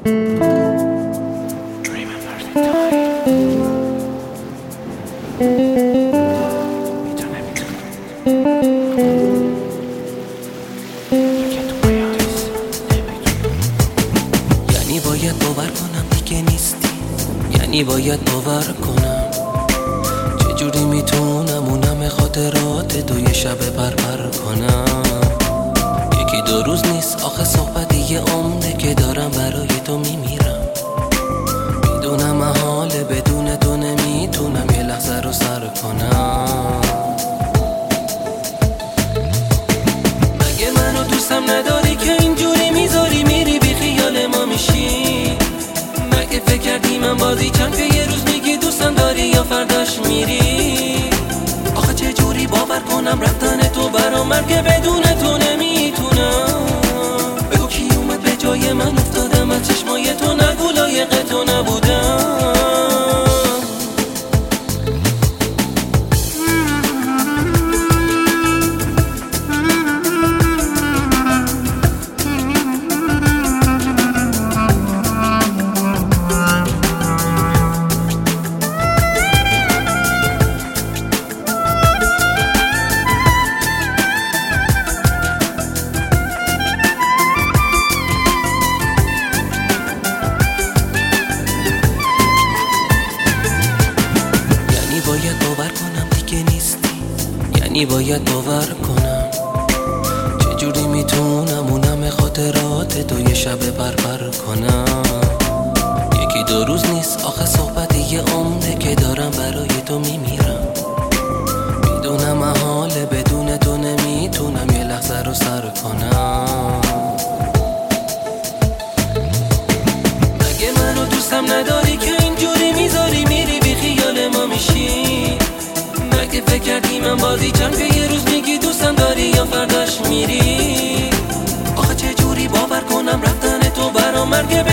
یعنی باید باور کنم دیگه نیستی، یعنی باید باور کنم. چجوری میتونم اونم خاطرات تو یه شب بربر کنم؟ یکی دو روز نیست آخه صحبت یه عمره که دارم برای تو میمیرم. میدونم محاله بدون تو نمیتونم یه لحظه رو سر کنم. مگه منو دوستم نداری که اینجوری میذاری میری بی خیال ما میشی؟ مگه فکر کردی من بازی چند که یه روز میگی دوستم داری یا فرداش میری؟ آخه چه جوری باور کنم رفتن تو برام مرگه بدون تو نمیتونم. بگو کی اومد به جای من افتادم از چشمای تو، نگو لایق تو نبودم. باید باور کنم دیگه نیستی، یعنی باید باور کنم. چجوری میتونم اونم خاطرات تو یه شب بربر کنم؟ یکی دو روز نیست آخه صحبت یه عمره که دارم برای تو میمیرم. میدونم محاله بدون تو نمیتونم یه لحظه رو سر کنم. مگه منو دوستم نداری که اینجوری میذاری میری بی خیال ما میشی؟ مگه فکر کردی من بازی چند که یه روز میگی دوستم داری یا فرداش میری؟ آخه چه جوری باور کنم رفتن تو برام مرگه